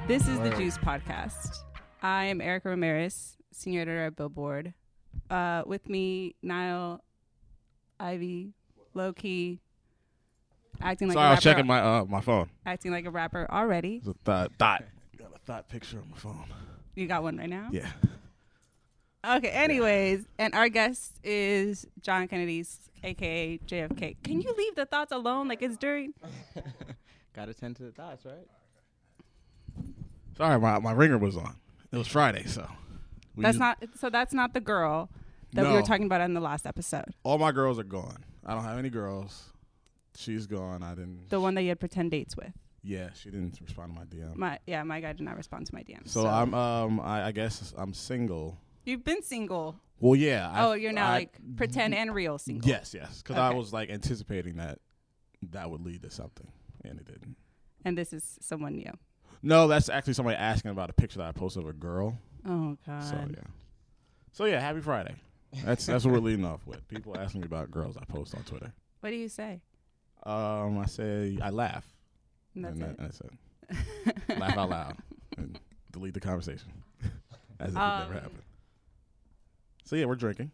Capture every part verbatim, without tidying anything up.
This is the Juice Podcast. I am Erica Ramirez, senior editor at Billboard. Uh, with me, Niall, Ivy, Low Key, acting like Sorry, a I rapper. was checking my uh, my phone. Acting like a rapper already. It's a thought. Thought. Got a thought picture on my phone. You got one right now? Yeah. Okay, anyways, and our guest is John Kennedy's, a k a. J F K. Can you leave the thoughts alone like it's during? Gotta tend to the thoughts, right? Sorry, my, my ringer was on. It was Friday, so. we That's used- not, so that's not the girl that we No. were talking about in the last episode. All my girls are gone. I don't have any girls. She's gone. I didn't. The one that you had pretend dates with. Yeah, she didn't respond to my D M. My Yeah, my guy did not respond to my D Ms. so, I'm um I, I guess I'm single. You've been single. Well, yeah. Oh, I, you're now I- like pretend and real single. Yes, yes. Because I Okay. was like anticipating that that would lead to something, and it didn't. And this is someone new. No, that's actually somebody asking about a picture that I posted of a girl. Oh, God. So yeah. So yeah, happy Friday. That's that's what we're leading off with. People asking me about girls I post on Twitter. What do you say? Um, I say I laugh. And that's and it. that, that's it. Laugh out loud and delete the conversation as if Um, it never happened. So yeah, we're drinking.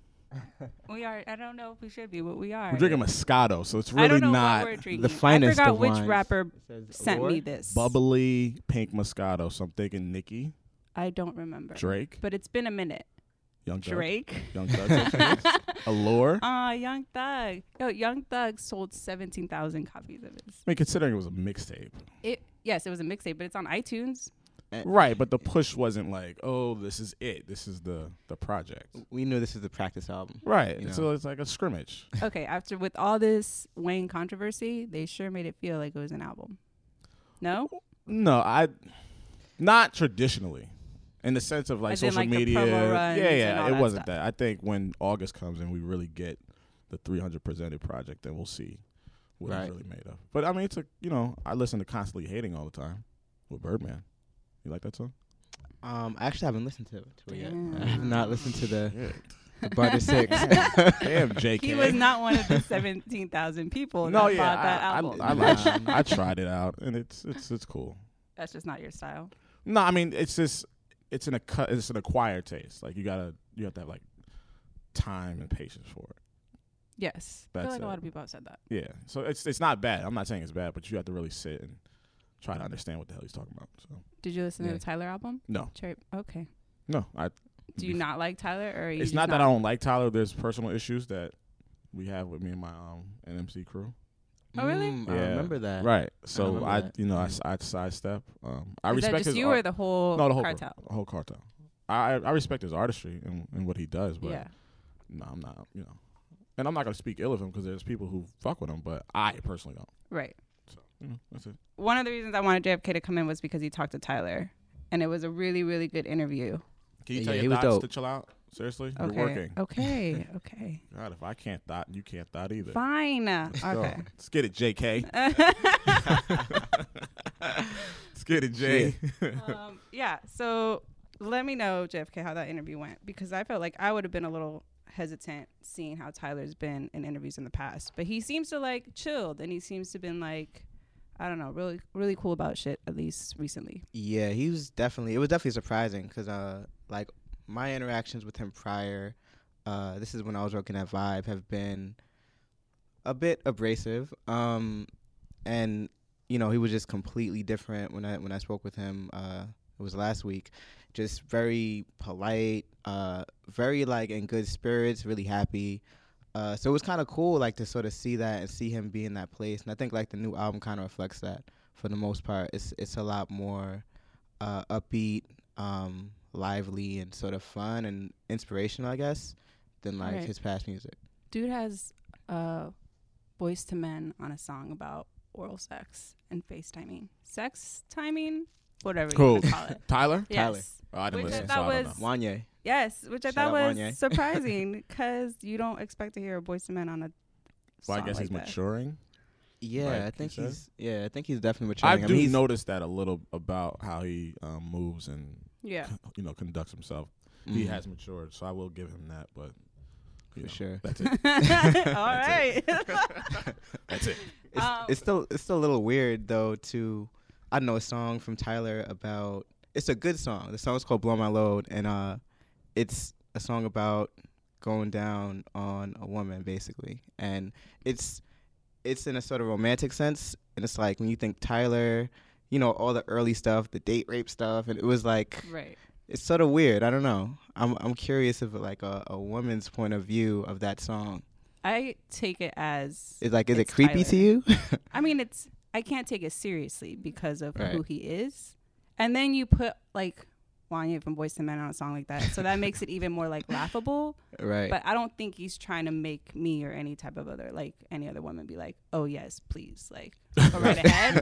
We are. I don't know if we should be, but we are. We're drinking Moscato, so it's I really don't know not what we're drinking. the finest I forgot of which wines. rapper It says sent Allure? me this. bubbly pink Moscato. So I'm thinking Nicki, I don't remember. Drake, But it's been a minute. Young Thug, Drake. Young Thug, Allure. Ah, Young Thug. Yo, Young Thug sold seventeen thousand copies of his. I mean, considering it was a mixtape. It yes, it was a mixtape, but it's on iTunes. Right, but the push wasn't like, oh, this is it. This is the the project. We knew this is the practice album. Right. You know. So it's like a scrimmage. Okay, after with all this Wayne controversy, they sure made it feel like it was an album. No? No, I not traditionally. In the sense of like As in, social like, the media. promo runs yeah, and yeah. all It that wasn't stuff. that. I think when August comes and we really get the three hundred presented project, then we'll see what Right. it's really made of. But I mean, it's a, you know, I listen to Constantly Hating all the time with Birdman. You like that song? Um, I actually haven't listened to it, to it yet. Damn. I have not listened to the, Shit. the Butter Six. Damn, J K. He was not one of the seventeen thousand people No, that yeah, bought that I, album. I, I, like, I tried it out, and it's it's it's cool. That's just not your style. No, I mean it's just it's an accu- it's an acquired taste. Like you gotta you have to have like time and patience for it. Yes. I feel That's like a it. lot of people have said that. Yeah, so it's it's not bad. I'm not saying it's bad, but you have to really sit and try to understand what the hell he's talking about. So Did you listen Yeah. to the Tyler album? no, Cherry. Okay. no, I. Do you not like Tyler, or are you It's just not that I don't like Tyler. There's personal issues that we have with me and my um N M C crew. Oh, really? Mm, I Yeah. remember that. Right. So remember I, that. you know, I, Yeah. s- I sidestep. Um, I Is respect that just his you art. or the whole, no, the whole cartel? The whole cartel. I I respect his artistry and, and what he does, but Yeah. no, I'm not. You know, and I'm not gonna speak ill of him because there's people who fuck with him, but I personally don't. Right. So you know, that's it. One of the reasons I wanted J F K to come in was because he talked to Tyler, and it was a really, really good interview. Can you Yeah, tell he your was thoughts dope. to chill out? Seriously, Okay. you're working. Okay. Okay. God, if I can't thought, you can't thought either. Fine. Let's go. Okay. Let's get it, J K. Let's get it, J. um, yeah. So let me know, J F K, how that interview went, because I felt like I would have been a little hesitant seeing how Tyler's been in interviews in the past, but he seems to like chilled, and he seems to been like, I don't know, really, really cool about shit, at least recently. Yeah, he was definitely. It was definitely surprising because, uh, like my interactions with him prior, uh, this is when I was working at Vibe, have been a bit abrasive. Um, and you know, he was just completely different when I when I spoke with him. Uh, it was last week. Just very polite, uh, very like in good spirits, really happy. Uh, so it was kind of cool, like to sort of see that and see him be in that place. And I think like the new album kind of reflects that for the most part. It's it's a lot more uh, upbeat, um, lively, and sort of fun and inspirational, I guess, than like Right. his past music. Dude has uh, Boys to Men on a song about oral sex and FaceTiming. Sex timing? Whatever you Cool. want to call it. Tyler? Tyler. Yes. Oh, I didn't Which I listen, thought so I don't was- know. Wanye. Yes, which I Shout thought out was Wanye. surprising because you don't expect to hear a Boys to Men on a Well, I song guess like he's that. maturing. Yeah, Like I you think said? he's. Yeah, I think he's definitely I maturing. do mean, he's- notice that a little about how he um, moves and Yeah. you know conducts himself. He Mm, has matured, so I will give him that. But you for know, sure. that's it. All right. That's it. It's, Um, it's still it's still a little weird though. To I know a song from Tyler about. It's a good song. The song's called "Blow My Load," and uh, it's a song about going down on a woman, basically, and it's it's in a sort of romantic sense, and it's like when you think Tyler, you know, all the early stuff, the date rape stuff, and it was like, right. It's sort of weird. I don't know. I'm I'm curious if like a, a woman's point of view of that song. I take it as Is like, is it it's creepy Tyler. to you? I mean, it's I can't take it seriously because of Right. who he is, and then you put like Wanya from Boyz two Men on a song like that, so that makes it even more like laughable. Right. But I don't think he's trying to make me or any type of other like any other woman be like, oh yes, please, like go right ahead.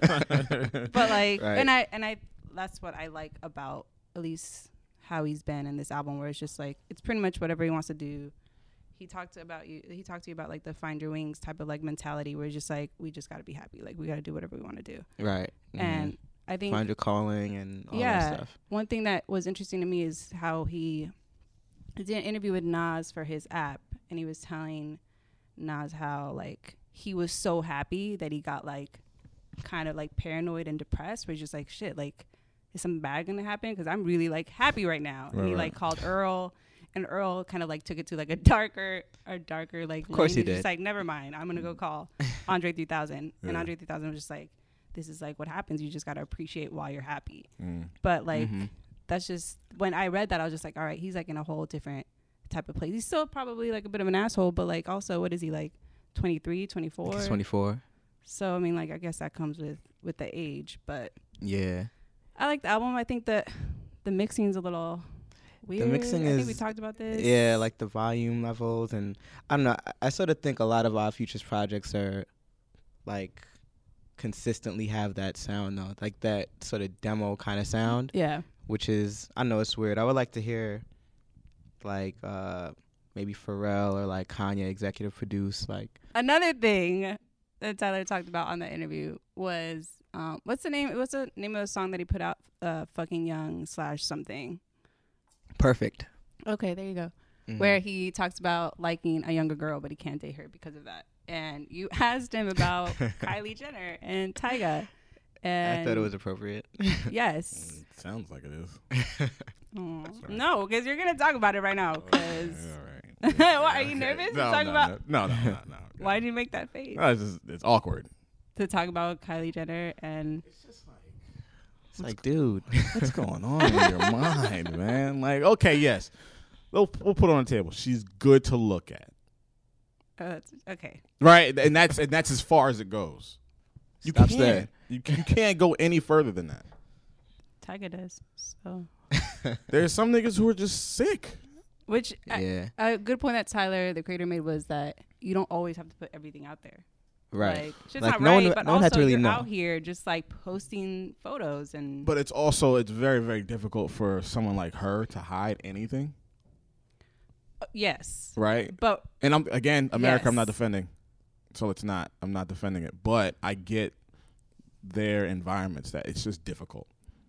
But like, Right. and I and I that's what I like about at least how he's been in this album, where it's just like it's pretty much whatever he wants to do. He talked about you. He talked to you about like the find your wings type of like mentality, where it's just like we just got to be happy, like we got to do whatever we want to do. Right. And I think Find your calling and all yeah, that stuff. one thing that was interesting to me is how he did an interview with Nas for his app, and he was telling Nas how like he was so happy that he got like kind of like paranoid and depressed, where he's just like, shit, like is something bad gonna happen? Because I'm really like happy right now. Right, and he right. like called Earl, and Earl kind of like took it to like a darker, a darker like. Of course lane. he He's did. Just like, never mind, I'm gonna go call Andre three thousand, and Yeah. Andre three thousand was just like, this is like what happens. You just gotta appreciate while you're happy. Mm. But like Mhm. that's just when I read that, I was just like, all right, he's like in a whole different type of place. He's still probably like a bit of an asshole, but like also, what is he like, twenty-three, twenty-four? He's twenty-four. So I mean, like I guess that comes with with the age, but Yeah. I like the album. I think that the mixing's a little weird. mixing I think we is- talked about this. Yeah, like the volume levels, and I don't know. I, I sort of think a lot of our futures projects are like consistently have that sound though, like that sort of demo kind of sound, Yeah. which is, I know it's weird. I would like to hear like uh maybe Pharrell or like Kanye executive produce like. Another thing that Tyler talked about on the interview was um, what's the name? What's the name of the song that he put out? Uh, fucking young slash something. Perfect. Okay, there you go. Mhm. Where he talks about liking a younger girl, but he can't date her because of that. And you asked him about Kylie Jenner and Tyga. And I thought it was appropriate. yes. Mm, sounds like it is. Aw. That's right. No, because you're gonna talk about it right now. Because All right. Why, are you nervous to No, talk no, about- No, no, no, no. no. why did you make that face? No, it's, just, it's awkward. To talk about Kylie Jenner and It's just like, It's like, dude. what's going on in your mind, man? Like, okay, yes, we'll we'll put it on the table. She's good to look at, uh, it's- okay. right? And that's and that's as far as it goes. You Stops can't. there. You, you can't go any further than that. Tyga does. So, There's some niggas who are just sick. which I- Yeah. a good point that Tyler, the creator, made was that you don't always have to put everything out there. Right. Like, it's just Like, not no right, one- but no one also had to really you're know. out here just like posting photos and. But it's also it's very very difficult for someone like her to hide anything, Uh, yes, right? but And I'm again, America. I'm not Yes. defending, so it's not. I'm not defending it, but I get their environments that it's just difficult.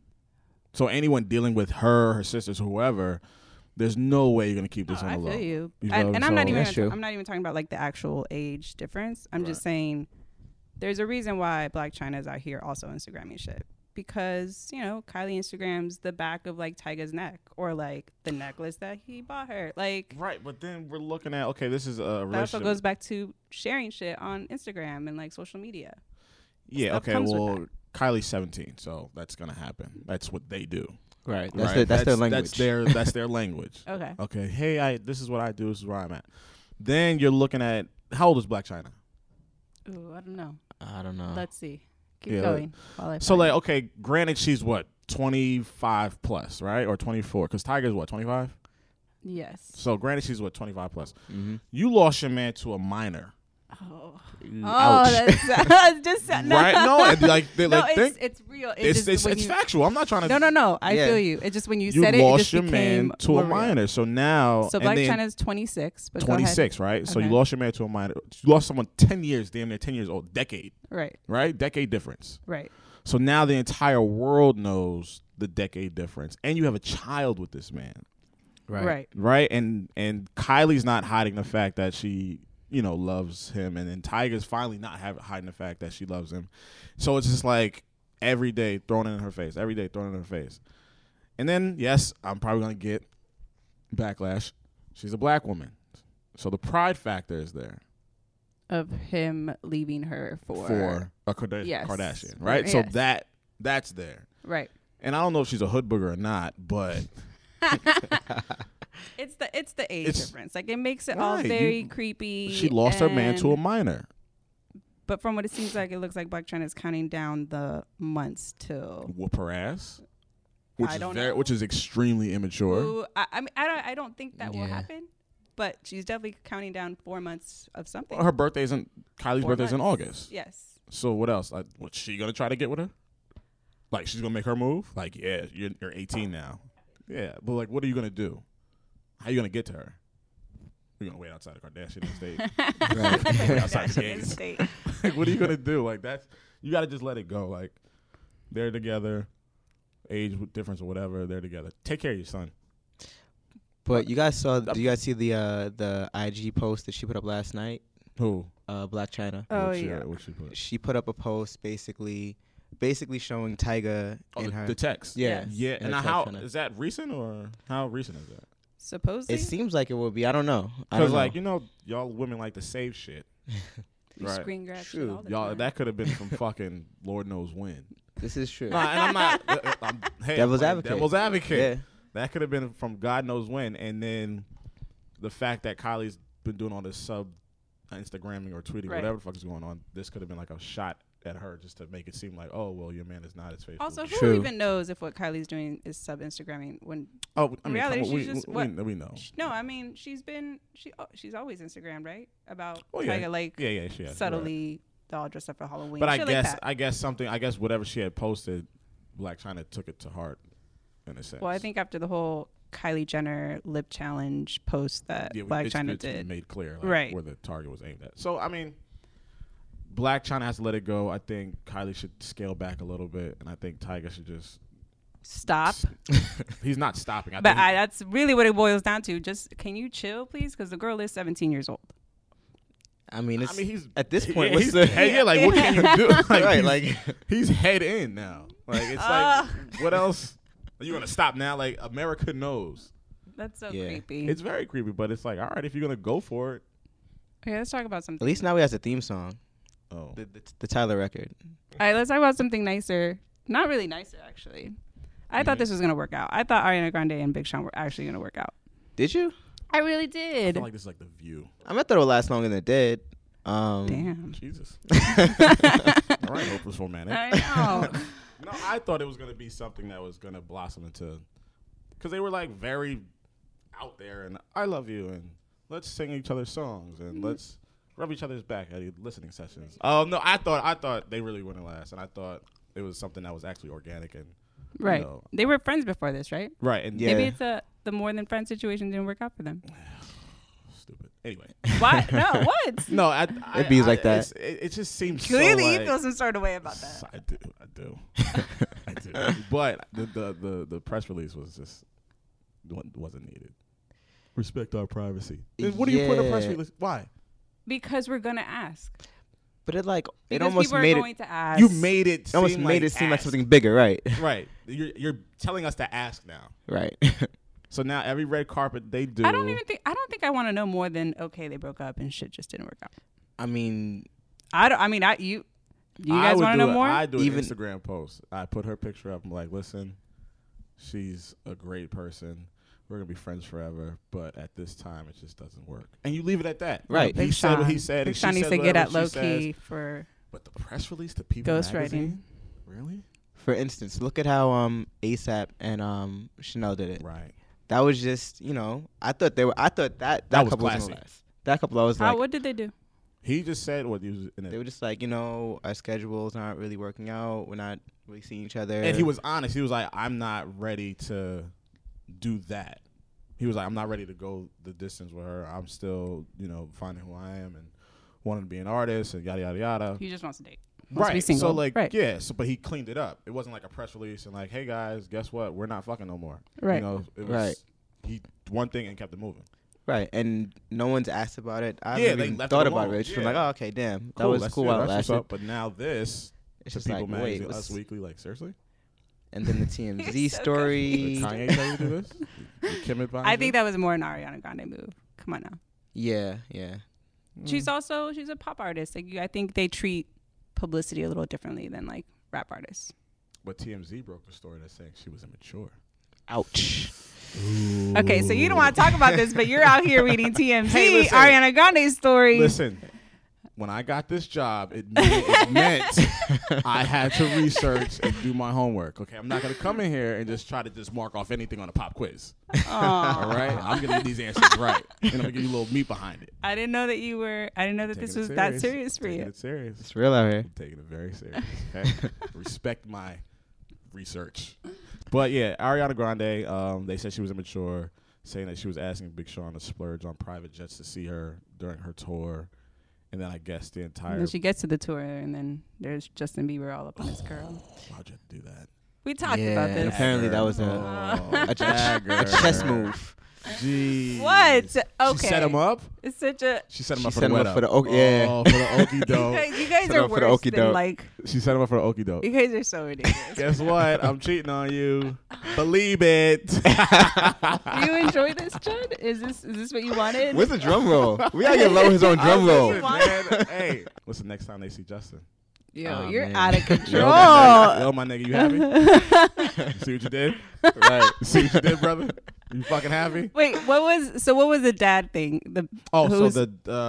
So anyone dealing with her, her sisters, whoever, there's no way you're gonna keep this no, on I the feel low. you, You and, know, and I'm not so- even. That's true. I'm not even talking about like the actual age difference. I'm just Right. saying, there's a reason why Black China is out here also Instagramming shit. Because, you know, Kylie Instagrams the back of like Tyga's neck or like the necklace that he bought her. Like, Right, but then we're looking at okay, this is a that also relationship. goes back to sharing shit on Instagram and like social media. yeah, stuff okay. comes with Well, Kylie's seventeen, so that's gonna happen. That's what they do. Right. That's, right? their, that's, their language. That's their that's their language. Okay. Okay, hey, I this is what I do. This is where I'm at. Then you're looking at how old is Black China? Ooh, I don't know. I don't know. Let's see. Keep Yeah, going. While I So find like, it. okay, granted, she's what twenty-five plus, right, or twenty-four? Because Tiger's what twenty-five. Yes. So granted, she's what twenty-five plus. Mm-hmm. You lost your man to a minor, Oh. Ouch. Oh, that's, that's just no. right? No, and like, they, No, like it's, think it's real. It it's just, it's, when it's you, factual. I'm not trying to. No, no, no. I Yeah. feel you. It's just when you, You said it, it lost just your became man to more a real. minor. So now, So and Black then China's twenty-six. But go ahead. twenty-six, right? So you Okay. lost your man to a minor. You lost someone ten years, damn near ten years old, decade, Right, right? Decade difference. right. So now the entire world knows the decade difference, and you have a child with this man, Right. Right. right? And and Kylie's not hiding the fact that she, you know, loves him, and then Tiger's finally not have, hiding the fact that she loves him. So it's just like every day throwing it in her face, every day throwing it in her face. And then, yes, I'm probably going to get backlash. She's a black woman. So the pride factor is there. Of him leaving her for... For a Kardash- yes. Kardashian, right? Yes. So that that's there. Right. And I don't know if she's a hood booger or not, but... It's the it's the age It's- difference. Like, it makes it all Right, very you- creepy. she lost her man to a and- minor. But from what it seems like, it looks like Blac Chyna is counting down the months till... Whoop her ass. Which I is don't very, know. which is extremely immature. Ooh, I, I mean, I don't, I don't think that will Yeah. happen. But she's definitely counting down four months of something. Her birthday's in Kylie's Four birthday's in months. August. Yes. So what else? Like, what's she gonna try to get with her? Like, she's gonna make her move? Like, yeah, you're, you're eighteen now. Yeah, but like, what are you gonna do? How you gonna get to her? You're gonna wait outside the Kardashian estate. Right. Wait outside the Kardashian gates. estate. Like, what are you gonna do? Like, that's you gotta just let it go. Like, they're together, age difference or whatever. They're together. Take care of your son. But you guys saw? Do you guys see the uh, the I G post that she put up last night? Who? Uh, Blac Chyna. Oh, What she- yeah. What she put? She put up a post basically, basically showing Tyga Oh, in the, her. the text. yeah, Yes. Yeah, in and her how text on it. is that recent or how recent is that? Supposedly. It seems like it will be. I don't know. I Because don't like know. you know, y'all women like to save shit. We right. screen grab shit True. all the Y'all, time. that could have been from fucking Lord knows when. This is true. Nah, and I'm not. uh, uh, I'm, hey, Devil's I'm advocate. Devil's advocate. Yeah. That could have been from God knows when, and then the fact that Kylie's been doing all this sub Instagramming or tweeting, Right. whatever the fuck is going on. This could have been like a shot at her just to make it seem like, oh well, your man is not as faithful. Also, who True. even knows if what Kylie's doing is sub Instagramming when? oh, I mean, reality, come on, she's we, just we, what- we, we know. sh- No, I mean she's been she oh, she's always Instagrammed, right? About Oh, yeah. Tyga, like Yeah, yeah, she has, right. subtly all dressed up for Halloween. But I shit guess like that. I guess something I guess whatever she had posted, Blac Chyna took it to heart, in a sense. Well, I think after the whole Kylie Jenner lip challenge post that yeah, we- Blac it's, Chyna it's did, made clear like, Right. where the target was aimed at. So I mean, Blac Chyna has to let it go. I think Kylie should scale back a little bit, and I think Tyga should just. stop. He's not stopping. I But think I, that's really what it boils down to. Just can you chill, please? Because the girl is seventeen years old. I mean, he, it's I mean, he's at this yeah, point. he's What's the hey, yeah, like what can you do? Like, right? he's, Like he's head in now. Like it's Uh. like what else? Are you gonna stop now? Like America knows. That's so Yeah. creepy. It's very creepy, but it's like all right if you're gonna go for it. Okay, let's talk about something. at least now he has a theme song, Oh, the, the, the Tyler record. All right, let's talk about something nicer. Not really nicer, actually. I thought Mhm. this was gonna work out. I thought Ariana Grande and Big Sean were actually gonna work out. Did you? I really I did. feel like this is like the View. I mean, I thought it would last longer than it did. Um, Damn. Jesus. all right, hopeless romantic. I know. No, I thought it was gonna be something that was gonna blossom into, because they were like very out there and I love you and let's sing each other's songs and Mm-hmm. let's rub each other's back at listening sessions. Oh no, I thought I thought they really wouldn't last, and I thought it was something that was actually organic and Right. know. They were friends before this, right? right and Yeah. Maybe it's a the more than friends situation didn't work out for them. stupid. Anyway, Why? No, what? no, I, I It bees I- like that. it's- It, it just seems Clearly, so you like, feel some sort of way about that. I do, I do, I do. But the, the the the press release was just wa- wasn't needed. Respect our privacy. Then what do you put in a press Yeah. release? Why? Because we're gonna ask. But it like it Because almost people are made it, going to ask. You made it. it almost seem made like it seem like ask. something bigger, right? Right. You're you're telling us to ask now. Right. So now every red carpet they do. I don't even think. I don't think I want to know more than okay, they broke up and shit just didn't work out. I mean, I don't. I mean, I you. Do you I guys would want to do know it- more? I do Even- an Instagram post. I put her picture up. I'm like, listen, she's a great person. We're gonna be friends forever, but at this time, it just doesn't work. And you leave it at that. Right. He Big said what he Sean. said. Big and she Sean needs says to get whatever at she low says. key for But the press release to People ghostwriting. Magazine? Really? for instance, look at how um ASAP and um Chanel did it. Right. That was just, you know, I thought they were. I thought that that, That was couple was classy. gonna last. That couple, I was How, like, what did they do? He just said what he was in they it. were just like, you know, our schedules aren't really working out. We're not really seeing each other. And he was honest. He was like, I'm not ready to do that. He was like, I'm not ready to go the distance with her. I'm still, you know, finding who I am and wanting to be an artist and yada, yada, yada. He just wants to date. Wants to be Right. single. So, like, right. yeah. So, but he cleaned it up. It wasn't like a press release and like, hey, guys, guess what? We're not fucking no more. Right. You know, it was, Right. He one thing and kept it moving. right, and no one's asked about it. I Yeah, haven't they even left thought it about alone. it. It's just Yeah. like, oh, okay, damn, that Cool, was that's- cool yeah, while it that's what's lasted. up. But now this, It's to just People like, Magazine, wait, Us what's- Weekly, like seriously? and then the T M Z You're so story. Did Kanye tell you to do this? Did Kim advise I think you? that was more an Ariana Grande move. Come on now. Yeah, yeah. Mm. She's also she's a pop artist. Like you, I think they treat publicity a little differently than like rap artists. But T M Z broke the story that's saying she was immature. Ouch. Okay, so you don't want to talk about this, but you're out here reading T M Z, Hey, listen. Ariana Grande's story. Listen, when I got this job, it, mean, it meant I had to research and do my homework. Okay, I'm not gonna come in here and just try to just mark off anything on a pop quiz. Aw. All right, I'm gonna get these answers right, and I'm gonna give you a little meat behind it. I didn't know that you were. I didn't know that Taking this it was that serious for Taking you. it serious. It's real out here. I'm taking it very serious. Okay, respect my research. But yeah, Ariana Grande. Um, they said she was immature, saying that she was asking Big Sean to splurge on private jets to see her during her tour, and then I guess the And entire. then she gets to the tour, and then there's Justin Bieber all up on his girl. Why'd you have to do that? We talked Yeah, about and this. apparently that was a Oh, a, dagger. a chess move. Jeez. What? Okay. She set him up. It's such a. She set him She up for set the him wet up for the up. oak- yeah. Oh, for the okie You doke. guys, you guys Set are up for the worse okie than doke. like. She set him up for the okie doke. You guys are so ridiculous. Guess what? I'm cheating on you. Believe it. Do you enjoy this, Judd? Is this is this what you wanted? Where's the drum roll? We gotta get low his own drum roll. Listen, man. Hey, listen, next time they see Justin. Yo, Oh, you're man. out of Yo, control. my nigga, yo, my nigga, you happy? You see what you did? Right. You see what you did, brother? You fucking happy? Wait, what was so? What was the dad thing? The Oh, so who's- the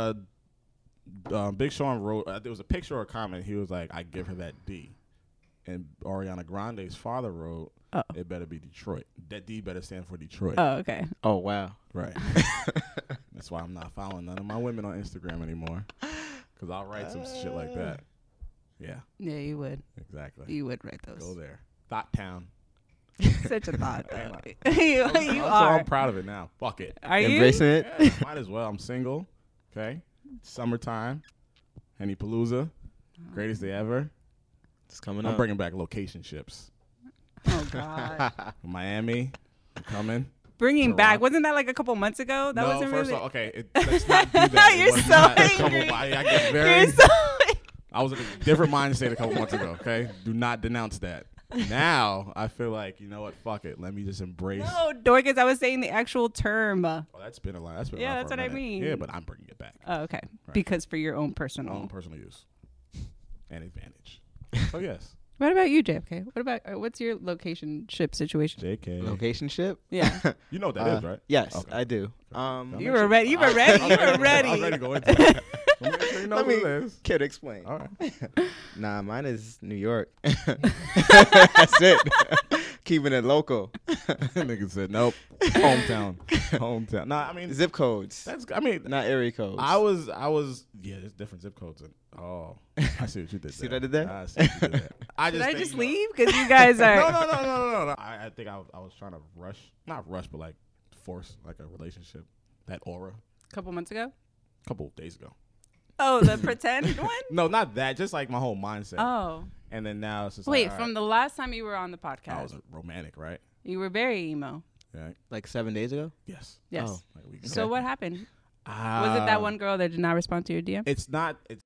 uh, um, Big Sean wrote. Uh, there was a picture or a comment. He was like, "I give her that D," and Ariana Grande's father wrote, Oh. "It better be Detroit. That D better stand for Detroit." Oh, okay. Oh wow. Right. That's why I'm not following none of my women on Instagram anymore, because I'll write some shit like that. Yeah, Yeah, you would. exactly. You would write Go those. there. Thought Town. Such a thought. Hey, though. you you so are. I'm proud of it now. Fuck it. Are you? Embracing it. Yeah, might as well. I'm single. Okay. Summertime. Henny Palooza. Greatest day ever. It's coming I'm up. bringing back location ships. Oh God. Miami. I'm coming. Bringing back. Toronto. Wasn't that like a couple months ago? That no, wasn't first really. of all, okay. It, let's not do that. It You're was so not a couple- angry. I, I get very. You're so. I was in a different mind state a couple months ago. Okay. Do not denounce that. Now I feel like, you know what? Fuck it. Let me just embrace. No, Dorcas. I was saying the actual term. Oh, Oh, that's been a lot. That's been Yeah, around that's for a what I minute. mean. Yeah, but I'm bringing it back. okay. Because for your own personal. Own personal use and advantage. So yes, What about you, J F K? What about uh, what's your location ship situation? J K. Location ship. Yeah. You know what that is, Uh, right? Yes, Okay. I do. Um, I'll You make were sure- ready. You were I- ready. I was You were to go- ready. I was ready to go into that. Let me make sure you know Let what me- it is. Kid, explain. All right. Nah, mine is New York. That's it. Keeping it local. Nigga said nope. Hometown. Hometown. Nah, I mean Zip codes, that's. I mean, not area codes. I was. I was. Yeah, there's different zip codes. In, oh, I see what you did. See there. what I did there? I see what you did there. I Did just I think, just you know- leave? Because you guys are. No, no, no, no, no, no, no. I, I think I, was- I was trying to rush, not rush, but like force like a relationship, that aura. A couple months ago. A couple of days ago. Oh, the pretend one. No, not that. Just like my whole mindset. Oh. And then now it's just Wait, like, all from right, the last time you were on the I podcast, was romantic, right? you were very emo. Yeah. like seven days ago. Yes. Yes. Oh. Like a week So ago. what happened? Uh, Was it that one girl that did not respond to your D M? It's not. It's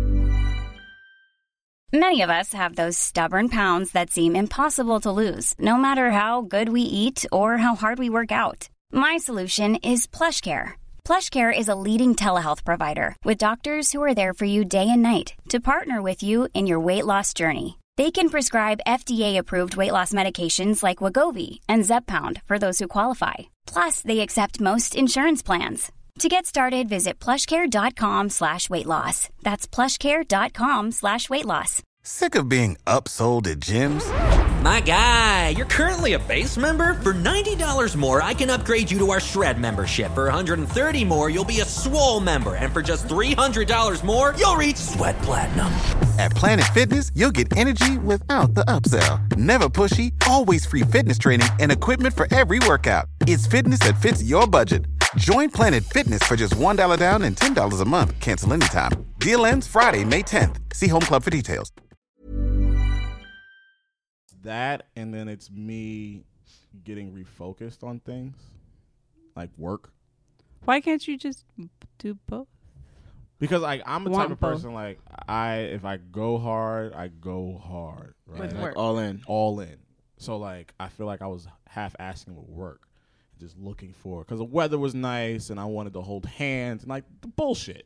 Many of us have those stubborn pounds that seem impossible to lose, no matter how good we eat or how hard we work out. My solution is PlushCare. PlushCare is a leading telehealth provider with doctors who are there for you day and night to partner with you in your weight loss journey. They can prescribe F D A-approved weight loss medications like Wegovy and Zepbound for those who qualify. Plus, they accept most insurance plans. To get started, visit plushcare.com slash weight loss. That's plushcare.com slash weight loss. Sick of being upsold at gyms? My guy, you're currently a base member. For ninety dollars more, I can upgrade you to our Shred membership. For one hundred thirty dollars more, you'll be a Swole member. And for just three hundred dollars more, you'll reach Sweat Platinum. At Planet Fitness, you'll get energy without the upsell. Never pushy, always free fitness training and equipment for every workout. It's fitness that fits your budget. Join Planet Fitness for just one dollar down and ten dollars a month. Cancel anytime. Deal ends Friday, May tenth. See Home Club for details. that, and then it's me getting refocused on things like work. Why can't you just do both? Because like I'm the type Want of both. person like I if I go hard, I go hard, right? With Like work. all in. All in. So like I feel like I was half asking with work, just looking for because the weather was nice and I wanted to hold hands and like the bullshit.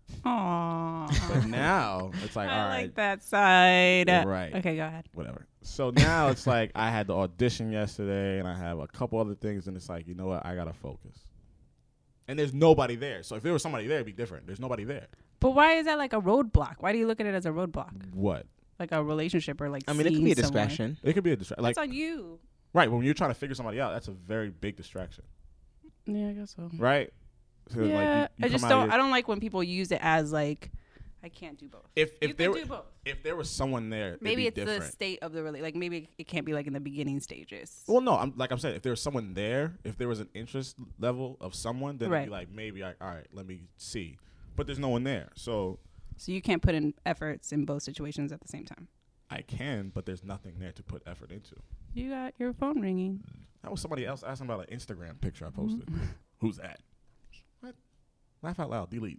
Aww. But now it's like I all right, like that side. You're right. Okay, go ahead. whatever. So now it's like I had the audition yesterday and I have a couple other things and it's like, you know what, I gotta focus. And there's nobody there. So if there was somebody there, it'd be different. There's nobody there. But why is that like a roadblock? Why do you look at it as a roadblock? What? Like a relationship or like I mean, it could seeing be a someone? distraction. It could be a distraction. Like That's on you. right, when you're trying to figure somebody out, that's a very big distraction. Yeah, I guess so. Right? So Yeah, like, you- you I just come out don't. here- I don't like when people use it as like, I can't do both. If if you there can were, do both. if there was someone there, it'd Maybe be it's different. the state of the relate. Like maybe it can't be like in the beginning stages. Well, no, I'm like I'm saying, if there was someone there, if there was an interest level of someone, then it'd Right. be like maybe I, all right, let me see. But there's no one there, so So you can't put in efforts in both situations at the same time. I can, but there's nothing there to put effort into. You got your phone ringing. That was somebody else asking about an Instagram picture I posted. Who's that? What? Laugh out loud. Delete.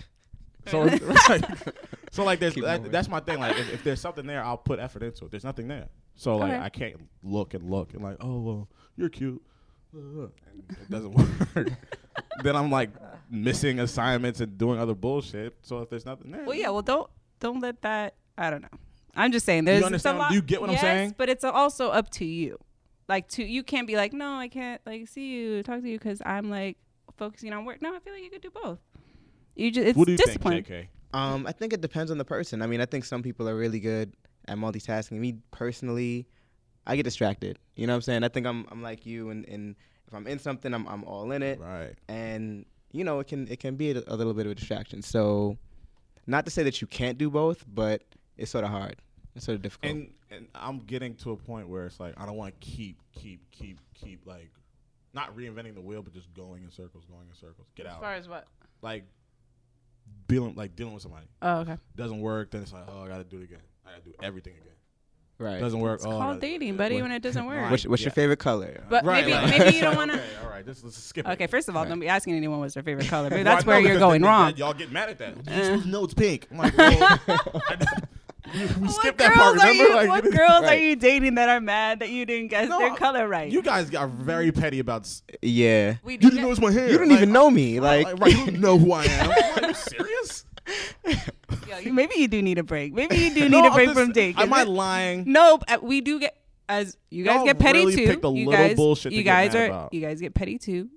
so, like, so like, there's Keep that, moving. that's my thing. Like, if, if there's something there, I'll put effort into it. There's nothing there, so like, Okay. I can't look and look and like, oh well, you're cute. Uh, and it doesn't work. Then I'm like missing assignments and doing other bullshit. So if there's nothing there, Well, yeah. Well, don't don't let that. I don't know. I'm just saying. There's it's a understand? lot- Do you get what I'm yes, saying? But it's also up to you. Like to you can't be like, no, I can't like see you, talk to you because I'm like focusing on work. No, I feel like you could do both. You just it's what do you discipline. think, J K? Um, I think it depends on the person. I mean, I think some people are really good at multitasking. Me personally, I get distracted. You know what I'm saying? I think I'm I'm like you, and, and if I'm in something, I'm I'm all in it, Right. and you know it can it can be a, a little bit of a distraction. So, not to say that you can't do both, but it's sort of hard. It's sort of difficult. And and I'm getting to a point where it's like I don't want to keep keep keep keep like not reinventing the wheel, but just going in circles, going in circles. Get As out. far as what? Like dealing like dealing with somebody Oh, okay. doesn't work. Then it's like, oh, I gotta do it again. I gotta do everything again. right. Doesn't work. It's oh, I called gotta- dating, buddy, What- when it doesn't work. Right. What's, what's your Yeah. favorite color? But Right, maybe like- maybe you don't want to. Okay, all right, just let's skip it. Okay, first of all, Right. don't be asking anyone what's their favorite color. Maybe Well, that's I know where you're because going then- wrong. then y'all get mad at that. Uh. No, it's pink. I'm like, well, we, we What skipped that girls part. are Remember? you? Like, What girls are Right. you dating that are mad that you didn't guess No, their color right? You guys are very petty about. s- Yeah. we You do didn't know get- it's my hair. You don't Like, even know me. Like, Like, right, you don't know who I am. Are you serious? Yo, you- maybe you do need a break. Maybe you do need No, a I'm break just- from dating. Am I lying? No, uh, we do get as you guys Y'all get petty really too. picked the you little guys, bullshit to you get guys mad are about. you guys get petty too.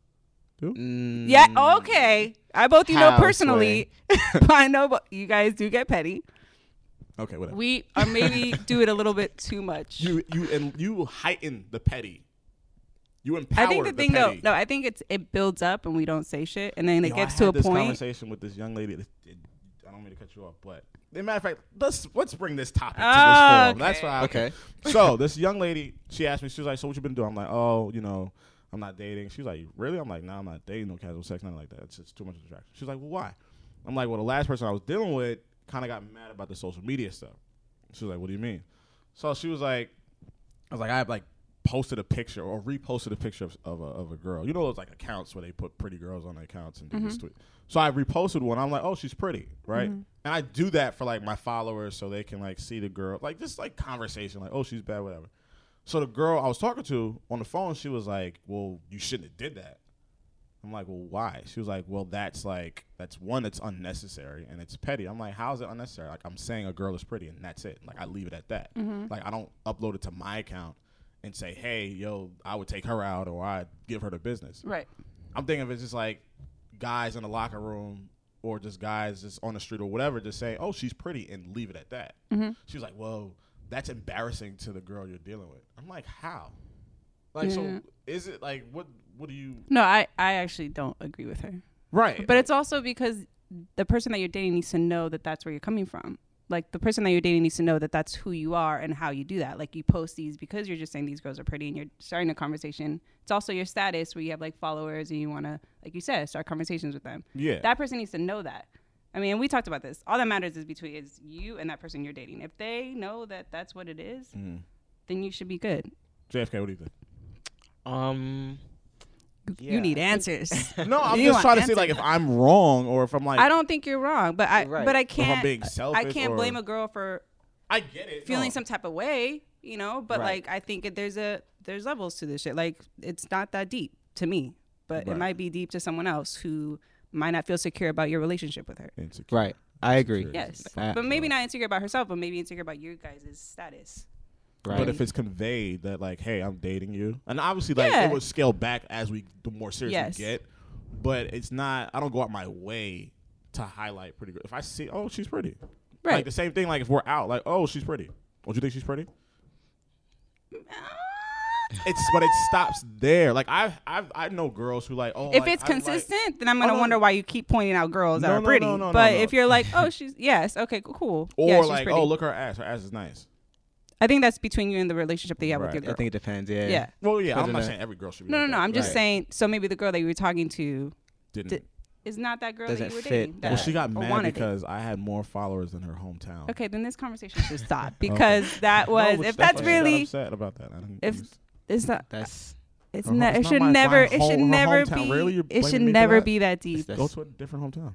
mm, Yeah, okay. I both you know How, personally. But I know, but you guys do get petty. Okay, whatever. We or maybe do it a little bit too much. you you and you heighten the petty. You empower I think the thing though, petty. no, I think it's it builds up and we don't say shit, and then it Yo, gets I to had a this point. conversation with this young lady. That, it, I don't mean to cut you off, but as a matter of fact, let's let's bring this topic to this Oh, forum. That's okay. why. I, Okay. So this young lady, she asked me, she was like, "So what you been doing?" I'm like, "Oh, you know, I'm not dating." She was like, "Really?" I'm like, "No, I'm not dating. No casual sex, nothing like that. It's just too much distraction." She was like, "Well, why?" I'm like, "Well, the last person I was dealing with kind of got mad about the social media stuff." She was like, "What do you mean?" So she was like, "I was like, I have like posted a picture or reposted a picture of, of, a, of a girl. You know those like accounts where they put pretty girls on their accounts and do this tweet. So I reposted one. I'm like, oh, she's pretty, right? And I do that for like my followers so they can like see the girl, like just like conversation, like, oh, she's bad, whatever. So the girl I was talking to on the phone, she was like, well, you shouldn't have did that. I'm like, well, why? She was like, well, that's like, that's one that's unnecessary and it's petty. I'm like, how is it unnecessary? Like, I'm saying a girl is pretty and that's it. Like, I leave it at that. Like, I don't upload it to my account and say, hey, yo, I would take her out or I'd give her the business. Right. I'm thinking of it just like guys in the locker room or just guys just on the street or whatever just say, oh, she's pretty and leave it at that. She was like, well, that's embarrassing to the girl you're dealing with. I'm like, how? Like, Yeah. so is it like, what, what do you? No, I I actually don't agree with her. Right. But it's also because the person that you're dating needs to know that that's where you're coming from. Like the person that you're dating needs to know that that's who you are and how you do that. Like you post these because you're just saying these girls are pretty and you're starting a conversation. It's also your status where you have like followers and you want to, like you said, start conversations with them. Yeah. That person needs to know that. I mean, and we talked about this. All that matters is between is you and that person you're dating. If they know that that's what it is, Mhm. then you should be good. J F K, what do you think? Um, Yeah, you need I answers. No, I'm You just want trying to see answers. like if I'm wrong or if I'm like I don't think you're wrong, but I Right. but I if can't I'm being I selfish. can't or, blame a girl for I get it. feeling no. some type of way, you know. But Right. like I think it, there's a there's levels to this shit. Like it's not that deep to me, but Right. it might be deep to someone else who might not feel secure about your relationship with her. Insecure. Right. I agree. Insecure. Yes, Uh, but maybe not insecure about herself, but maybe insecure about your guys' status. Right. But if it's conveyed that like, hey, I'm dating you, and obviously like Yeah. it would scale back as we the more serious Yes. we get, but it's not. I don't go out my way to highlight pretty. If I see, oh, she's pretty, Right. Like the same thing. Like if we're out, like, oh, she's pretty. Don't you think she's pretty? It's but it stops there. Like I I I know girls who like, oh, If like, it's I like- consistent, then I'm gonna Oh, no, wonder no. why you keep pointing out girls that No, are no, pretty. no, no, no, but no. if you're like, oh, she's yes, okay, cool, cool. or yeah, she's like, pretty. oh, look her ass. Her ass is nice. I think that's between you and the relationship that you have Right. with your I girl. think it depends. Yeah. yeah. Well, yeah, I'm Other not than- saying every girl should be. No, no, like no. that. I'm just Right. saying. So maybe the girl that you were talking to Didn't. Did- is not that girl that Doesn't you were fit dating. that- well, she got or mad wanted it. because I had more followers than her hometown. Okay, then this conversation should stop because that No, was but if that's why she got really upset about that. I didn't if use- it's not That's it's Her home- not it it's not should my- never my it should home- her never hometown. be Really? You're it should blaming me for never that? be that deep. That's- go to a different hometown.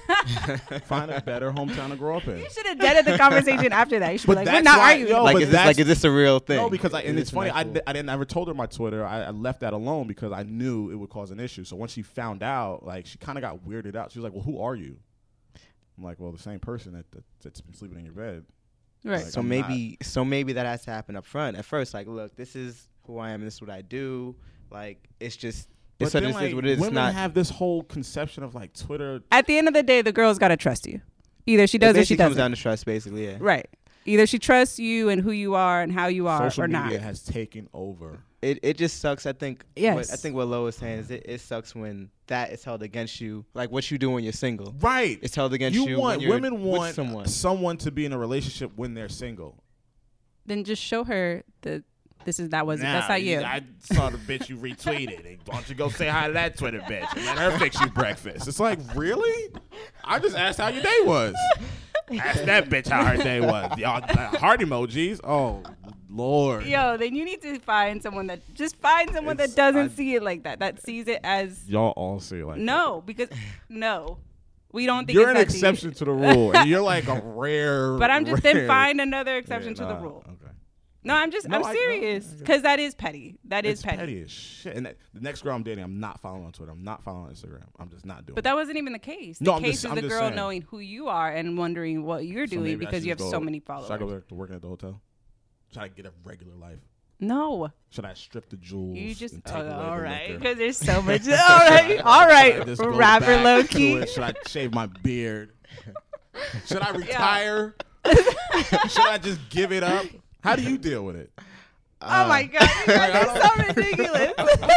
Find a better hometown to grow up in. You should have deaded the conversation after that. You should But be like, we're that's not why- arguing. yo, like but is this like that's- is this a real thing? No, because I, and Is it's this funny. an I, actual- di- I didn't ever told her my Twitter. I, I left that alone because I knew it would cause an issue. So once she found out, like she kind of got weirded out. She was like, "Well, who are you?" I'm like, "Well, the same person that, that that's been sleeping in your bed." Right. Like, so I'm maybe so maybe that has to happen up front at first. Like, look, this is who I am. This is what I do. Like, it's just But it's such then, this like, is what it is. It's women not. have this whole conception of like Twitter. At the end of the day, the girl's got to trust you. Either she it does or she basically comes doesn't. down to trust, basically. Yeah. Right. Either she trusts you and who you are and how you are Social or media not. has taken over. It it just sucks. I think. Yes. What, I think what Lo is saying is it, it sucks when that is held against you. Like what you do when you're single. Right. It's held against you you. want when you're women with want someone. someone to be in a relationship when they're single. Then just show her that this is that was Nah, that's not you. I saw the bitch you retweeted. And why don't you go say hi to that Twitter bitch and let her fix you breakfast? It's like, really? I just asked how your day was. Ask that bitch how her day was. Y'all uh, heart emojis. Oh Lord. Yo, then you need to find someone that just find someone It's- that doesn't I- see it like that. That sees it as Y'all all see it like no, because no, we don't that. think You're it's an that deep. exception to the rule, and you're like a rare. But I'm just rare. then find another exception Yeah, to the nah, rule. Okay. No, I'm just No, I'm I- serious I- I- because that is petty. That is It's petty. petty as shit. And that, the next girl I'm dating, I'm not following on Twitter. I'm not following on Instagram. I'm just not doing. But that wasn't even the case. The No, I'm case just- is I'm the just girl saying. knowing who you are and wondering what you're it. So doing maybe I because should you have just so go- many Should I go followers. back to working at the hotel? Should I get a regular life? No, Should I strip the jewels? you just and take oh, away all the right liquor? because there's so much. All right, all right, Should I just go rapper back low to key. it? Should I shave my beard? Should I retire? Should I just give it up? How do you deal with it? Oh my god, you guys are so ridiculous.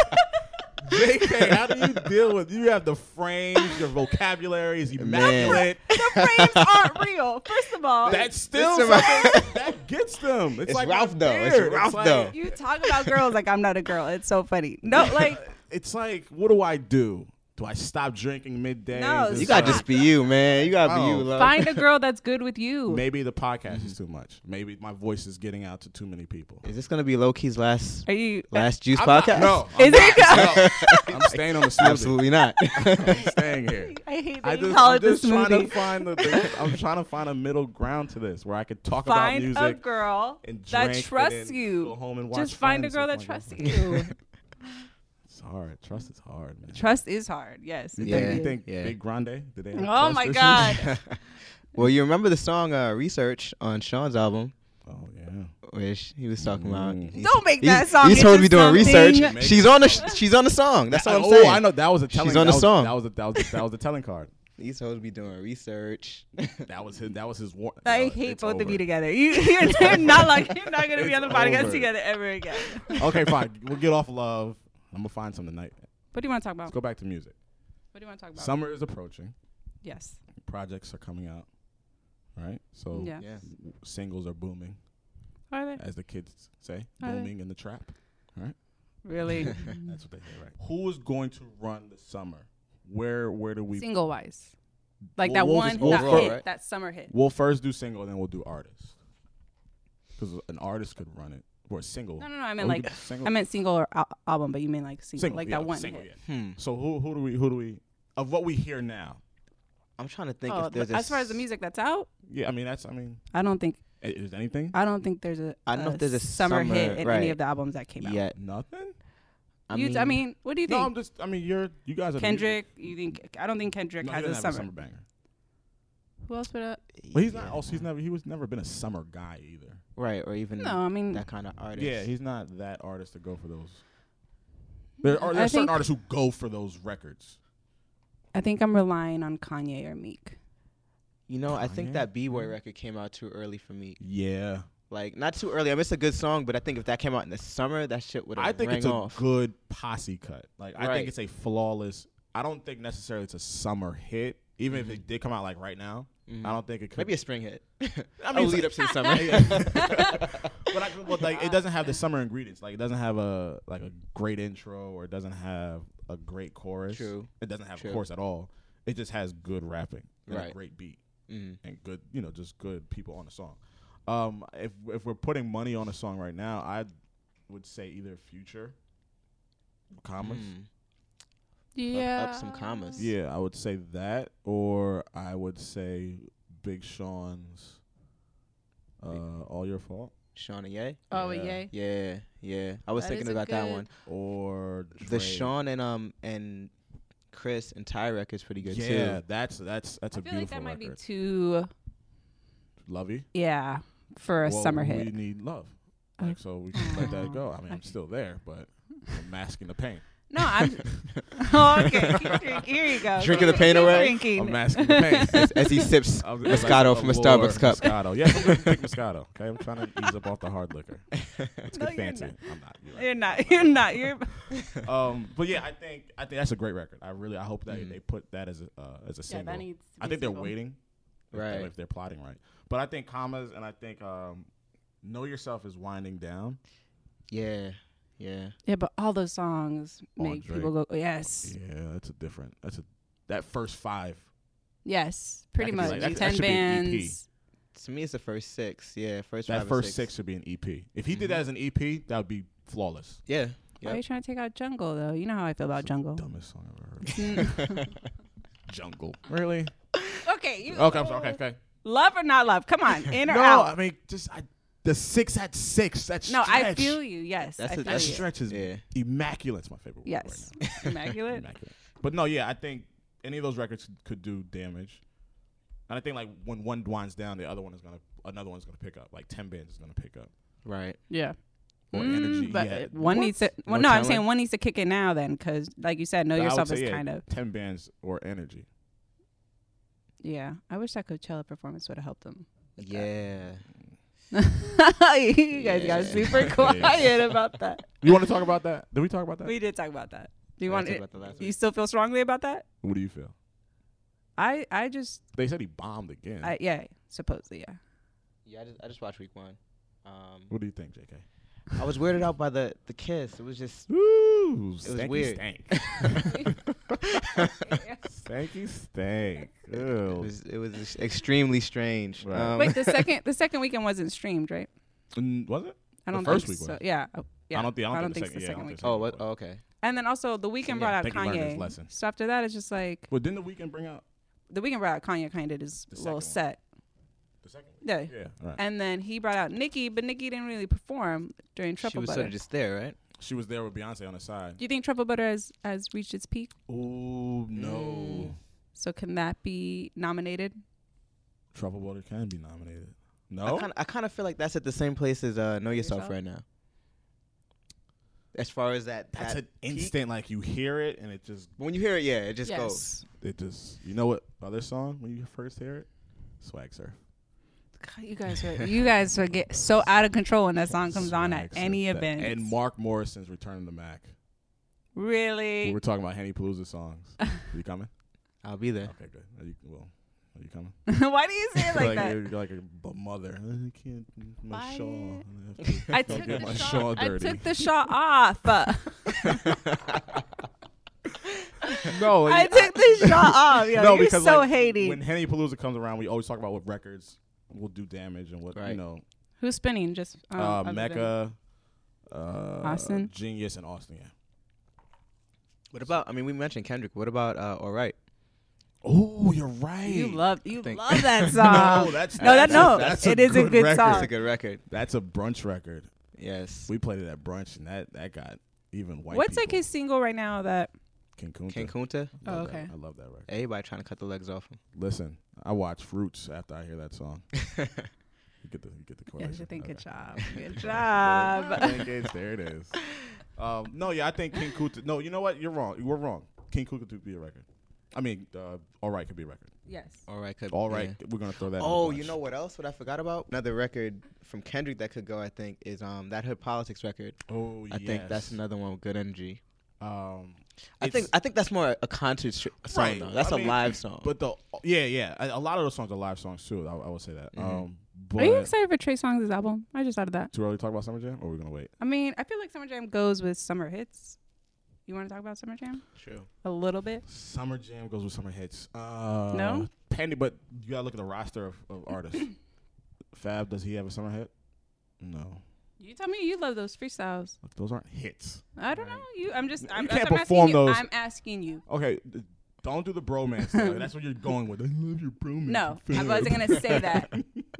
J K, how do you deal with? You have the frames. Your vocabulary is immaculate. The frames aren't real. First of all, That's still It's something that gets them. It's, It's like Ralph, my though. It's beard. Ralph, like- though. you talk about girls like I'm not a girl. It's so funny. No, like It's like, what do I do? Do I stop drinking midday? No, Just You gotta like- just be you, man. You gotta be Oh. you, love. find a girl that's good with you. Maybe the podcast is too much. Maybe my voice is getting out to too many people. Is this gonna be Low Key's last Are you? last Juice I'm not- podcast? no, Is I'm it? not. No, I'm staying on the smoothie. absolutely not. I'm staying here. I hate that I you just, call I'm it the just trying to smoothie. find the, the. I'm trying to find a middle ground to this where I could talk about Find music a girl and that drink trusts and then you. Go home and watch Just find a Friends girl with that my trusts girlfriend. you. It's hard. Trust is hard, man. Trust is hard. Yes. You it think, Yeah. you think Yeah. Big Grande? Did they have Oh trust my issues? God. Well, you remember the song uh, "Research" on Sean's album, Oh yeah. which he was talking about. Mm. He's- Don't make he's- that song He's supposed to be into doing something. research. She's on the. Sh- she's on the song. That's what I'm oh, saying. I know that was a telling. She's on that the was, song. That was a, that was a, that was a telling card. He's supposed to be doing research. That was his. That was his war. I no, hate it's both of over. you together. You, you're, you're not like you're not gonna be It's on the podcast over. together ever again. Okay, fine. We'll get off love. I'm gonna find something tonight. What do you want to talk about? Let's go back to music. What do you want to talk about? Summer is approaching. Yes. Projects are coming out. Right. So Yeah. Yeah. singles are booming, Are they as the kids say, Are they? booming in the trap. Right. really That's what they say, right? Who is going to run the summer? Where Where do we? single wise? Like We'll- that we'll one just- we'll that fir- hit, right? that summer hit. We'll first do single, and then we'll do artist. Because an artist could run it Or single. No, no, no. I meant Oh, we like could single? I meant single or al- album, but you mean like single, single, like yeah, that one single, hit. yeah. Hmm. So who who do we who do we of what we hear now? I'm trying to think Oh, if there's but a as far as the s- music that's out, Yeah, I mean that's I mean I don't think i- is anything? I don't think there's a, I don't know if there's a summer, summer- hit in any right. of the albums that came out. yet. Nothing. I You, mean, I mean, what do you No, think? I'm just I mean you're you guys are Kendrick, you think? I don't think Kendrick No, has he a doesn't have summer. a summer banger. Who else put up? But he's not yeah. also he's never he was never been a summer guy either. right, or even No, I mean, that kind of artist. Yeah, he's not that artist to go for those. There are I there are certain think- artists who go for those records. I think I'm relying on Kanye or Meek. You know, I think Kanye? that B-Boy record came out too early for me. Yeah. Like, not too early. I mean, it's a good song, but I think if that came out in the summer, that shit would I have think rang it's a off. good posse cut. Like I Right. think it's a flawless. I don't think necessarily it's a summer hit. Even if it did come out like right now, Mhm. I don't think it could. Maybe a spring hit. I I mean, mean, lead up to the summer. but, I, but like it doesn't have the summer ingredients. Like it doesn't have a like a great intro or it doesn't have a great chorus. True. It doesn't have True. a chorus at all. It just has good rapping and a Right. great beat Mhm. and good, you know, just good people on the song. Um, if if we're putting money on a song right now, I would say either Future, commas. Mm. Yeah. Up some commas. Yeah, I would say that, or I would say Big Sean's uh, "All Your Fault," Shauna Ye. Oh, Yeah. yay. Yeah, yeah. I was That thinking is a about that good- one. or The Dre. Sean and um and Chris and Tyrek is pretty good Yeah, too. that's that's that's I a feel like beautiful that might record. be too, Lovey, yeah, for a well, summer we hit. need love, Oh. like so we can let that go. I mean, I'm Okay. still there, but I'm masking the pain. No, I'm. oh, okay, keep drinking. Here you go. Drinking the Keep pain away? Drinking. I'm masking the pain. as, as he sips I'm- Moscato like from a Allure Starbucks cup. Moscato. Yeah, I'm gonna pick Moscato. Okay, I'm trying to ease up off the hard liquor. It's No, good you're fancy. not. I'm not. You're right. You're not. You're not. You're. Um, but yeah, I think I think that's a great record. I really I hope that Mm. they put that as a uh, as a Yeah, single. that needs. To be I think they're single. waiting, if Right. they're, if they're plotting right. But I think commas and I think um, Know Yourself is winding down. Yeah, yeah. Yeah, but all those songs On make Drake. people go, yes, Yeah, that's a different. That's a that first five. yes, pretty could be much. like- that- that Ten should be an E P. bands. To me, it's the first six. Yeah, first That five or first six. six should be an E P. If he did Mhm. that as an E P, that would be flawless. Yeah. Why are you Yep. trying to take out Jungle though? You know how I feel about Jungle. Dumbest song I've ever heard. Jungle. Really? okay, you. Okay, I'm sorry. Okay, okay. Love or not love? Come on, in or No, out? I mean just I, the six at six. That's No, I feel you. Yes, That's I a- feel That that's you. stretch is Yeah. immaculate. It's my favorite word Yes, right now. immaculate. Immaculate. But no, yeah, I think any of those records could do damage. And I think like when one winds down, the other one is gonna another one's gonna pick up. Like ten bands is gonna pick up. Right. Yeah. Or Mm, energy. but yeah. one What? needs to. Well, No no, I'm talent? saying one needs to kick in now then, because like you said, know I would yourself say, is yeah, kind of. ten bands or energy. Yeah, I wish that Coachella performance would have helped them. Yeah. you guys got Yeah. super quiet about that. You want to talk about that? Did we talk about that? We did talk about that. Do you I want talked it? about the last You week. still feel strongly about that? What do you feel? I I just They said he bombed again. I yeah supposedly yeah. Yeah, I just I just watched week one. Um, what do you think, J K? I was weirded out by the the kiss. It was just Ooh, was stanky weird. stank. stanky stank. it Ew. was it was ex- extremely strange. Right. Um, Wait, the second the second weekend wasn't streamed, right? Mm, was it? I The don't first think week so. was. Yeah. Oh, yeah. I don't think- I don't think the it's second- yeah, I don't week. think so. oh, what? Oh, okay. And then also the weekend Yeah, brought I out think he learned his Kanye. lesson. So after that, it's just like Well, didn't the weekend bring out the weekend brought out Kanye. Kind of his The little second one. set. the second week? Yeah. Yeah, right. And then he brought out Nicki, but Nicki didn't really perform during She Truffle was Butter. sort of just there, right? She was there with Beyonce on the side. Do you think Truffle Butter has, has reached its peak? Oh no. So can that be nominated? Truffle Butter can be nominated. No. I kind I kind of feel like that's at the same place as uh, Know Yourself, Yourself? right now. As far as that, That's that an peak- instant. Like you hear it and it just When you hear it, yeah, it just goes. it just you know what other song when you first hear it? Swag Surf. God, you guys are you guys would get so out of control when that song comes on at Swag any Surf. event. And Mark Morrison's Return to Mac. We Really? were talking about Henny Palooza songs. You coming? I'll be there. Okay, good. Are you, well, are you coming? Why do you say it like that? You're, you're like a b- mother. I can't my Why? shawl. I have to I go took get the my shawl. shawl I dirty. took the shawl off. no, I took the shawl off. Yo, no, you're because so like, hating. when Henny Palooza comes around, we always talk about what records will do damage and what you Right. know. Who's spinning? Just um, Uh, other Mecca, Uh, Austin? Genius and Austin, yeah. What about? I mean, we mentioned Kendrick. What about uh, All Right? Oh, you're right. You love you think- love that song. No, that's no, that that's no. a- that's a it is a good good record. song. It's a good record. That's a brunch record. Yes. We played it at brunch, and that, that got even white What's people. like his single right now that King Kunta. King Kunta. Oh, Love okay. that. I love that record. Everybody trying to cut the legs off him. Listen, I watch Fruits after I hear that song. You get the you get the Yes, question. I think good Okay. job. Good job. Engage, there it is. Um, no, yeah, I think King Kunta. No, you know what? You're wrong. You were wrong. King Kunta could be a record. I mean, uh, All Right could be a record. Yes. All right. Could, All Right, yeah. we're gonna throw that. Oh, in the you know what else? What I forgot about? Another record from Kendrick that could go, I think, is um that Hood Politics record. Oh, I think that's another one with good energy. Um, I think it's- I think that's more a concert sh- song. Right. Though. That's I a mean, live song. But the yeah, yeah, a, a lot of those songs are live songs too. I, I would say that. Mhm. Um, but Are you excited for Trey Songz' album? I just thought of that. too early to talk about Summer Jam, or are we gonna wait? I mean, I feel like Summer Jam goes with summer hits. You want to talk about Summer Jam True. a little bit? Summer Jam goes with summer hits. Uh, No? Penny, but you gotta look at the roster of, of artists. Fab, does he have a summer hit? No, You tell me. You love those freestyles. Look, those aren't hits. I don't know. You. I'm just. You I'm, can't that's what I'm perform asking you. those. I'm asking you. Okay, th- don't do the bromance. thing. That's what you're going with. I love your bromance. No, Fab. I wasn't gonna say that.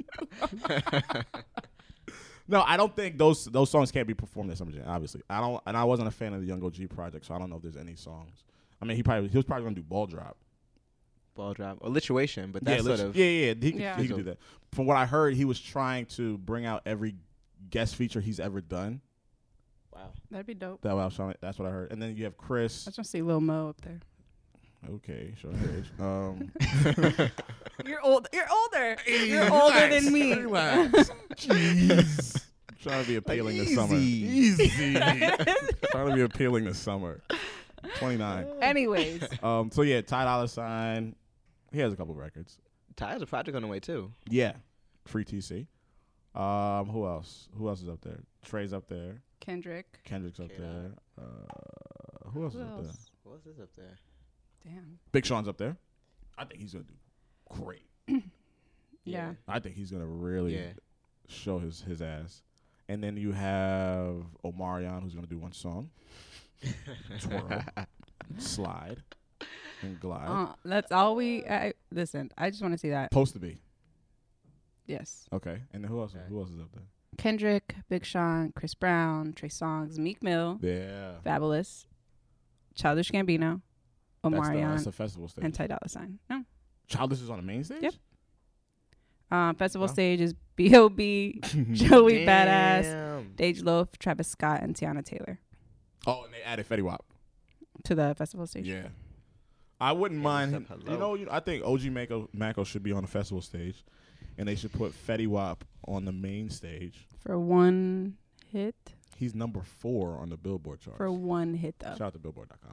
No, I don't think those those songs can't be performed at Summer Jam. Obviously, I don't, and I wasn't a fan of the Young O G project, so I don't know if there's any songs. I mean, he probably he was probably gonna do Ball Drop. Ball drop or lituation, but that's yeah, sort let's- of yeah, yeah, he could, Yeah. he could do that. From what I heard, he was trying to bring out every guest feature he's ever done. wow. That'd be dope. That what I was trying to, that's what I heard. And then you have I Chris. just want to see Lil Mo up there. Okay, show her age. Um, You're old. You're older. You're older than me. Relax. Jeez. Trying to be appealing this summer. Easy. Easy. Trying to be appealing this summer. twenty-nine. Anyways, Um. So yeah, Ty Dolla $ign. He has a couple records. Ty has a project on the way too. Yeah. Free T C. Um. Who else? Who else is up there? Trey's up there. Kendrick. Kendrick's up K-Dot. there. Uh. Who else Who is up there? else? What else is up there? Damn. Big Sean's up there. I think he's gonna do great. Yeah. I think he's gonna really Yeah. show his his ass. And then you have Omarion, who's gonna do one song, twirl, slide, and glide. Uh, that's all we. I, listen, I just want to see that. Supposed to be Yes. okay. And then who else? Okay. Who else is up there? Kendrick, Big Sean, Chris Brown, Trey Songz, Meek Mill, Yeah, Fabulous, Childish Gambino, that's the, Omarion, that's the festival stage. and Ty Dolla $ign. No. Childish is on the main stage. Yep. Um, festival Wow. stage is B O B, Joey Badass, Damn. Dej Loaf, Travis Scott, and Tiana Taylor Oh, and they added Fetty Wap. to the festival stage. Yeah, I wouldn't Yeah, mind. what's up, You hello? know, you know, I think O G Mako, Mako should be on the festival stage, and they should put Fetty Wap on the main stage. For one hit. He's number four on the Billboard chart. For one hit, though. Shout out to Billboard dot com.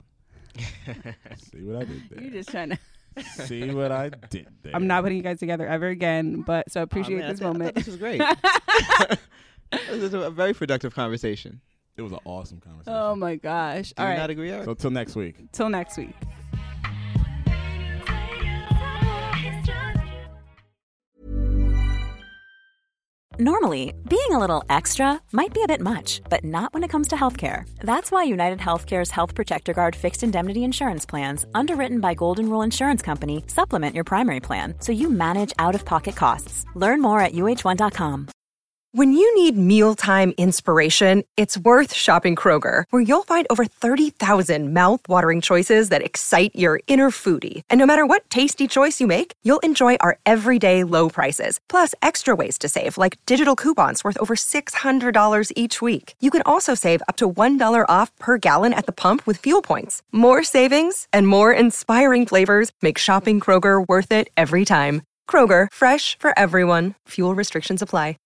See what I did there. You're just trying to. See what I did there. I'm not putting you guys together ever again, but so appreciate Aw, man, this I thought- I moment. thought this was great. This is a very productive conversation. It was an awesome conversation. Oh my gosh. Do All you right. not agree, Eric? So till next week. Till next week. Normally, being a little extra might be a bit much, but not when it comes to healthcare. That's why United Healthcare's Health Protector Guard fixed indemnity insurance plans, underwritten by Golden Rule Insurance Company, supplement your primary plan so you manage out-of-pocket costs. Learn more at U H one dot com. When you need mealtime inspiration, it's worth shopping Kroger, where you'll find over thirty thousand mouthwatering choices that excite your inner foodie. And no matter what tasty choice you make, you'll enjoy our everyday low prices, plus extra ways to save, like digital coupons worth over six hundred dollars each week. You can also save up to one dollar off per gallon at the pump with fuel points. More savings and more inspiring flavors make shopping Kroger worth it every time. Kroger, fresh for everyone. Fuel restrictions apply.